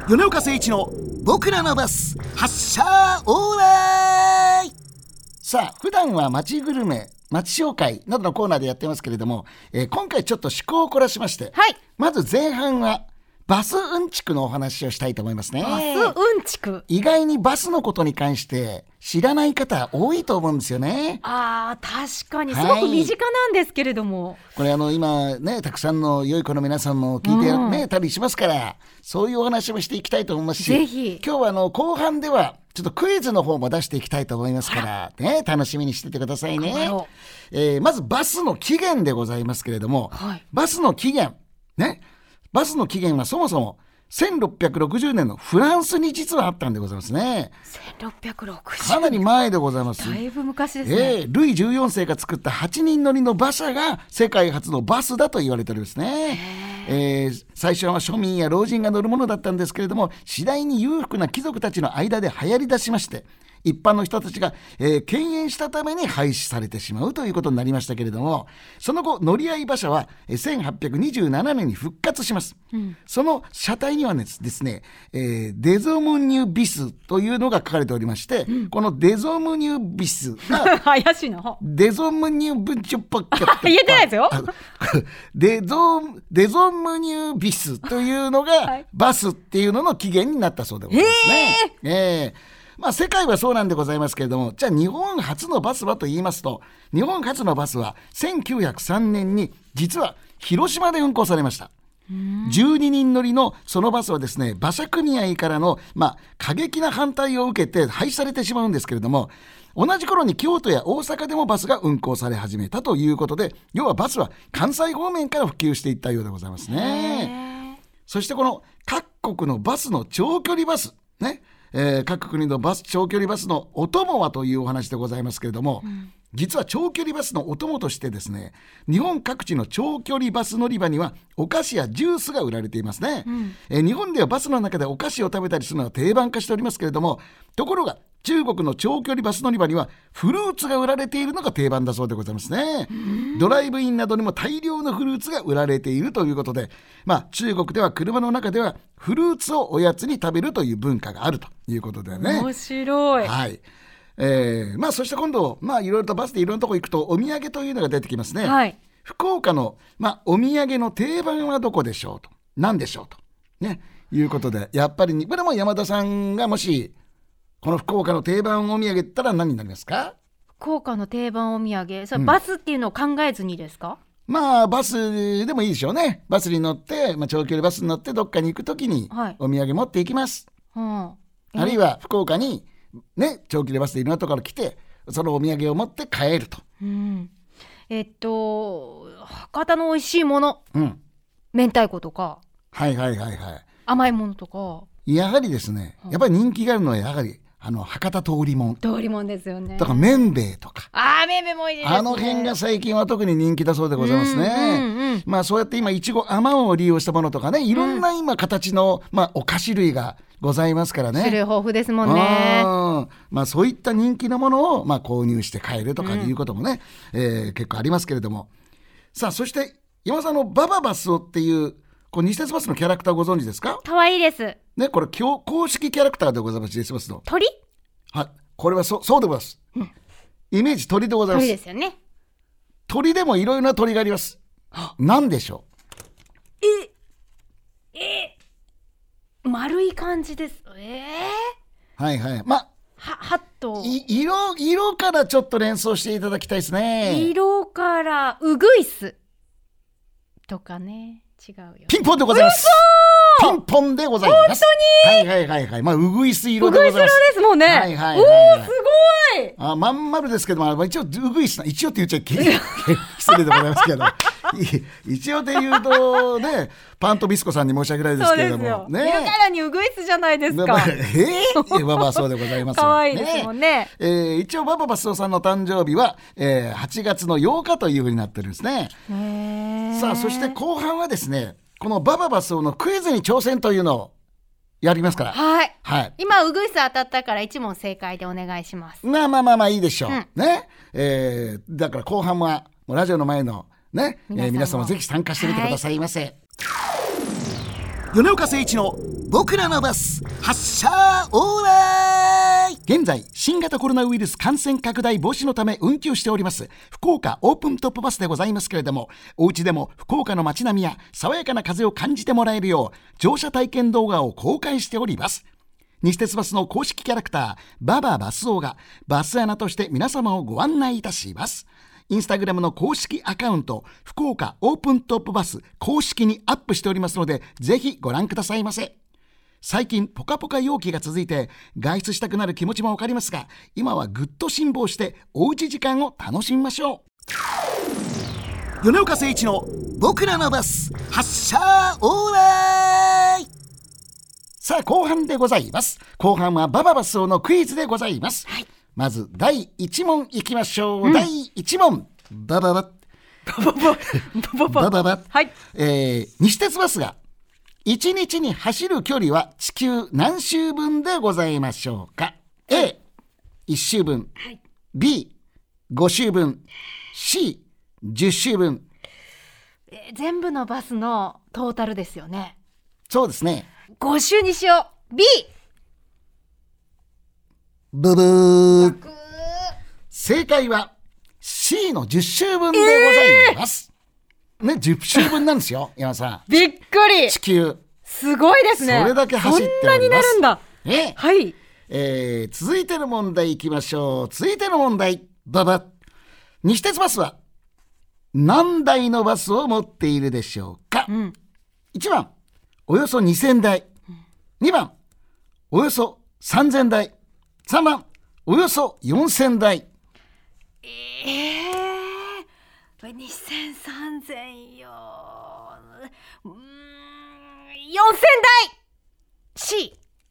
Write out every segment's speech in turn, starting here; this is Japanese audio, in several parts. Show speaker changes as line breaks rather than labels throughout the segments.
米岡誠一の僕らのバス発車オーライ。さあ、普段は街グルメ、街紹介などのコーナーでやってますけれども、今回ちょっと趣向を凝らしまして、
はい、
まず前半はバスうんちくのお話をしたいと思いますね。
バスうんちく、
意外にバスのことに関して知らない方多いと思うんですよね。
確かにすごく身近なんですけれども、
これ今ね、たくさんの良い子の皆さんも聞いて、たりしますから、そういうお話もしていきたいと思いますし、
ぜひ
今日は後半ではちょっとクイズの方も出していきたいと思いますから、ね、楽しみにしててくださいね。まずバスの起源でございますけれども、
はい、
バスの起源ね、バスの起源はそもそも1660年のフランスに実はあったんでございますね。
1660
かなり前でございます。
だいぶ昔ですね。
ルイ14世が作った8人乗りの馬車が世界初のバスだと言われておりますね。最初は庶民や老人が乗るものだったんですけれども、次第に裕福な貴族たちの間で流行り出しまして、一般の人たちが、敬遠したために廃止されてしまうということになりましたけれども、その後乗り合い馬車は1827年に復活します、その車体にはですね、デゾムニュビスというのが書かれておりまして、このデゾムニュビスが
怪しいな。
デゾムニュブチュパッキャッ
言えてないですよ。
デゾムニュビスというのがバスっていうのの起源になったそうでございますね。世界はそうなんでございますけれども、じゃあ日本初のバスはと言いますと、日本初のバスは1903年に実は広島で運行されました。12人乗りのそのバスはですね、馬車組合からの、過激な反対を受けて廃止されてしまうんですけれども、同じ頃に京都や大阪でもバスが運行され始めたということで、要はバスは関西方面から普及していったようでございますね。そしてこの各国のバスの長距離バスね、各国の長距離バスのお供はというお話でございますけれども、実は長距離バスのお供としてですね、日本各地の長距離バス乗り場にはお菓子やジュースが売られていますね。日本ではバスの中でお菓子を食べたりするのは定番化しておりますけれども、ところが中国の長距離バス乗り場にはフルーツが売られているのが定番だそうでございますね。ドライブインなどにも大量のフルーツが売られているということで、中国では車の中ではフルーツをおやつに食べるという文化があるということでね。
面白い。
はい。そして今度、いろいろとバスでいろんなとこ行くとお土産というのが出てきますね。
はい、
福岡の、お土産の定番はどこでしょうと、何でしょうと、ね、いうことで、やっぱりこれも山田さんがもしこの福岡の定番お土産言ったら何になりますか？
福岡の定番お土産、それバスっていうのを考えずにですか？
バスでもいいでしょうね。バスに乗って、長距離バスに乗ってどっかに行くときにお土産持っていきます、あるいは福岡にね、長距離バスでいろんなところから来て、そのお土産を持って帰ると。
博多の美味しいもの、明太子とか、甘いものとか、
やはりですね、やっぱり人気があるのはやはり博多通りもん
ですよね。
とか麺べいとか、
麺べいもいいですね。
辺が最近は特に人気だそうでございますね。そうやって今いちごあまおうを利用したものとかね、いろんな今形の、お菓子類がございますからね。
種類豊富ですもんね。
そういった人気のものを、購入して帰るとかいうこともね、結構ありますけれども、さあそして山さんのバババスオっていう西鉄バスのキャラクターご存知ですか？
かわいいです
ね、これ公式キャラクターでございます。西鉄バスの
鳥、
これはそうでございます、イメージ鳥でございます。
鳥ですよね。
鳥でもいろいろな鳥があります。何でしょ
う？丸い感じです。
ハ
ッと
色からちょっと連想していただきたいですね。
色からウグイスとかね。違うよ。
ピンポンでございます。ピンポンでございます。本当に。ウグイス色でございます。
ウグイス色ですもんね。すごい。
まん丸ですけども、一応ウグイス一応って言っちゃいけない失礼でございますけど一応で言うとね、パンとビスコさんに申し訳ないですけれどもね、
色からにウグイスじゃないですか。
そうでございます。
可愛いですもんね。
一応バババスオさんの誕生日は、8月の8日というふうになってるんですね。さあそして後半はですね、このバババスオのクイズに挑戦というのをやりますから、
今ウグイス当たったから1問正解でお願いします。
いいでしょう、ね。だから後半はもうラジオの前のね、皆さんもぜひ参加してみてくださいませ。 米岡誠一の僕らのバス発車オーライ。現在新型コロナウイルス感染拡大防止のため運休しております福岡オープントップバスでございますけれども、お家でも福岡の街並みや爽やかな風を感じてもらえるよう乗車体験動画を公開しております。西鉄バスの公式キャラクターバババスオがバスアナとして皆様をご案内いたします。インスタグラムの公式アカウント福岡オープントップバス公式にアップしておりますので、ぜひご覧くださいませ。最近ポカポカ陽気が続いて外出したくなる気持ちもわかりますが、今はぐっと辛抱しておうち時間を楽しみましょう。米岡誠一の僕らのバス発車オーライ。さあ後半でございます。後半はバババスオのクイズでございます、はい、まず第1問いきましょう、第1問ババババババ、はい、西鉄バスが1日に走る距離は地球何周分でございましょうか。 A1 周分、はい、B5 周分、 C10 周分。
全部のバスのトータルですよね。
そうですね。
5周にしよう。 B。
ブブー。正解は C の10周分でございます、ね、10周分なんですよ山さん。
びっくり。
地球
すごいですね。
それだけ走っております。
そんなになるんだ、はい、
続いての問題いきましょう。続いての問題ババ。西鉄バスは何台のバスを持っているでしょうか、1番およそ2000台、2番およそ3000台、3番およそ4000台。
2000、3000よ、4000台。 C。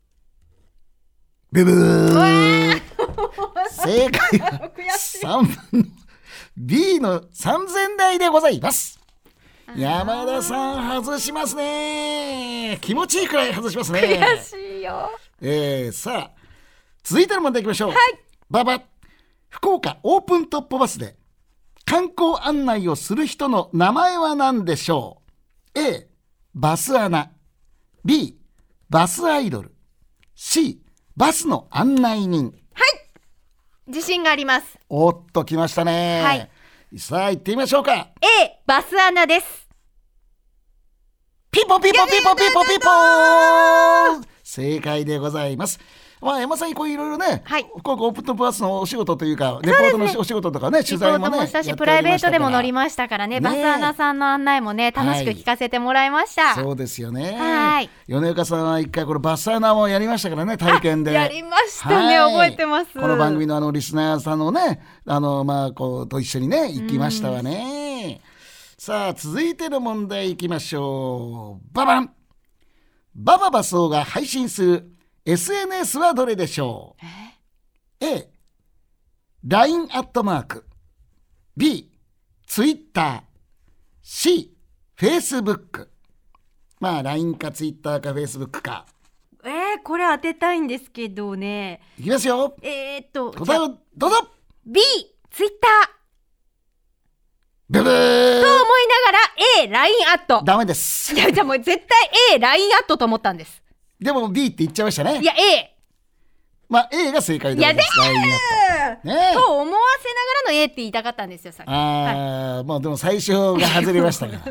ブブー。正解は3番の B の3000台でございます。山田さん外しますね。気持ちいいくらい外しますね。
悔しいよ。
さあ続いての問題いきましょう、はい、ババ。福岡オープントップバスで観光案内をする人の名前は何でしょう。 A バスアナ、 B バスアイドル、 C バスの案内人。はい、
自信があります。
おっと来ましたね、はい、さあ行ってみましょうか。
A バスアナです。
ピポピポピポピポピポ正解でございます。山さんにこういろいろね、はい、福岡オープントップバスのお仕事というかレポートのお仕事とかね、取材もね、リポートもしたしプライベートでも乗りましたからね、バスアナさんの案内もね楽しく聞かせてもらいました、 そうですよね。
はい、
米岡さんは一回これバスアナもやりましたからね、体験で
やりましたね、覚えてます。
この番組のリスナーさんのねこうと一緒にね行きましたわね。さあ続いての問題いきましょう。ババン。バババスオが配信するSNS はどれでしょう。 A ラインアットマーク、 B ツイッター、 C フェイスブック。まあ LINE かツイッターかフェイスブックか。
これ当てたいんですけどね。
いきますよ。答えをどうぞ。 B
ツイッター。
ブブー
と思いながら A ラインアット。
ダメです。
いやじゃあもう絶対 A ラインアットと思ったんです。
でも B って言っちゃいましたね。
いや A。
まあ A が正解でございます。
いやでー、と思わせながらの A って言いたかったんですよさっき。
まあでも最初が外れましたが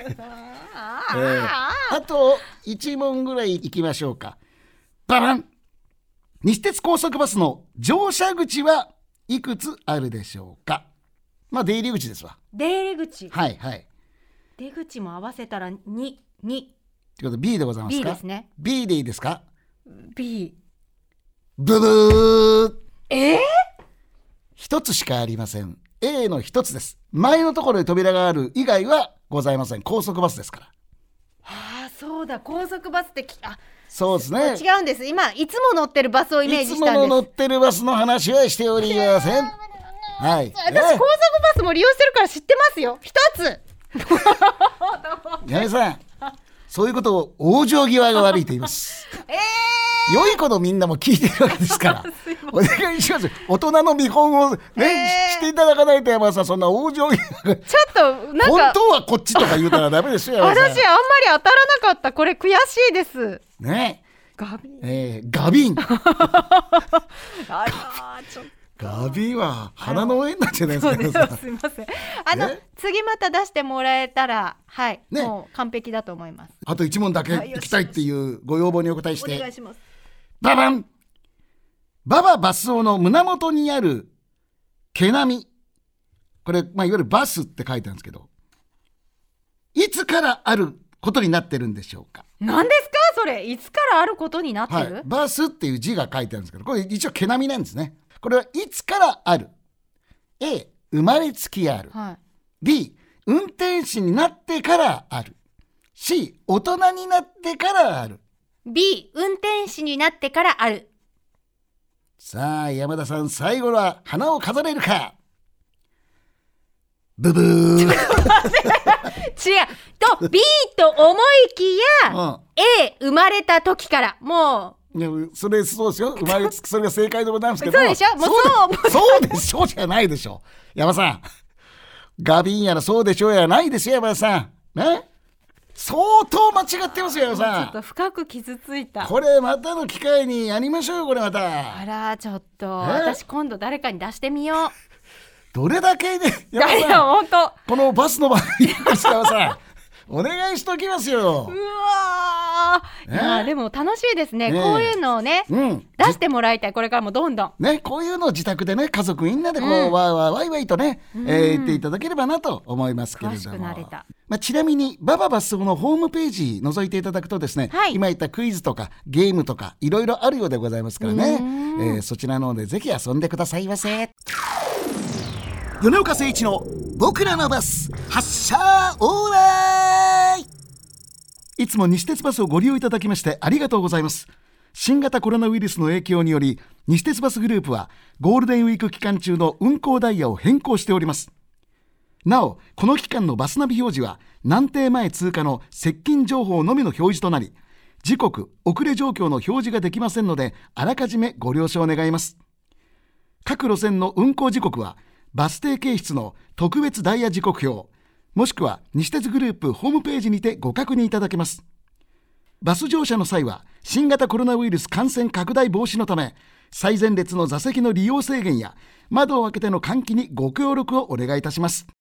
あと1問ぐらいいきましょうか。ババン。西鉄高速バスの乗車口はいくつあるでしょうか。まあ出入り口ですわ。
出入り口。
はいはい。
出口も合わせたら2。
ということで B でございますか。
B ですね。
B でいいですか。
B。
ブブ
ー。
一つしかありません。 A の一つです。前のところに扉がある以外はございません。高速バスですから。
そうだ、高速バスって
そうですね。
違うんです。今いつも乗ってるバスをイメージしたんです。
いつも乗ってるバスの話はしておりません。はい。
私高速バスも利用してるから知ってますよ。一つ。
八重さん、そういうことを往生際が悪いと言います。良いことみんなも聞いてるわけですからお願いします。大人の見本をね、していただかないと、山田さん、そんな往生
ちょっとなんか
本当はこっちとか言うたらダメですよ。
私あんまり当たらなかった。これ悔しいです
ね。
ガビン、
ガビン
あらちょっと
ガビは鼻の上になっちゃないです
か。すみません。次また出してもらえたら、はい、ね、もう完璧だと思います。
あと1問だけ行きたいっていうご要望にお答えして、
お願いします。
ババン。馬場バスオの胸元にある毛並み、これ、いわゆるバスって書いてあるんですけど、いつからあることになってるんでしょうか。
何ですかそれ。いつからあることになってる、
バスっていう字が書いてあるんですけど、これ一応毛並みなんですね。これはいつからある。 A 生まれつきある、B 運転士になってからある、 C 大人になってからある。
B 運転士になってからある。
さあ山田さん、最後は花を飾れるか。ブブー違う
と B と思いきや、A 生まれた時から。もう
それそうですよ。生まれつきそれが正解でございますけど。
そうでしょ。もう
そうでしょじゃないでしょ。山田さん、ガビンやらそうでしょやないですよ山田さん。ね。相当間違ってますよ山田さん。
ちょっと深く傷ついた。
これまたの機会にやりましょうよこれまた。
あらちょっと私今度誰かに出してみよう。
どれだけね山田さん、
本当
このバスの場合山田さんお願いしときますよ。
うわいやでも楽しいですね。こういうのをね、出してもらいたい。これからもどんどん
ね、こういうのを自宅でね、家族みんなでこう、ワイワイとね、言っていただければなと思いますけれども。ちなみに馬場バスオのホームページ覗いていただくとですね、今言ったクイズとかゲームとかいろいろあるようでございますからね、そちらの方でぜひ遊んでくださいませ。米岡誠一の僕らのバス発車オーライ。いつも西鉄バスをご利用いただきましてありがとうございます。新型コロナウイルスの影響により西鉄バスグループはゴールデンウィーク期間中の運行ダイヤを変更しております。なおこの期間のバスナビ表示は南定前通過の接近情報のみの表示となり、時刻遅れ状況の表示ができませんのであらかじめご了承願います。各路線の運行時刻はバス停掲出の特別ダイヤ時刻表もしくは西鉄グループホームページにてご確認いただけます。バス乗車の際は新型コロナウイルス感染拡大防止のため最前列の座席の利用制限や窓を開けての換気にご協力をお願いいたします。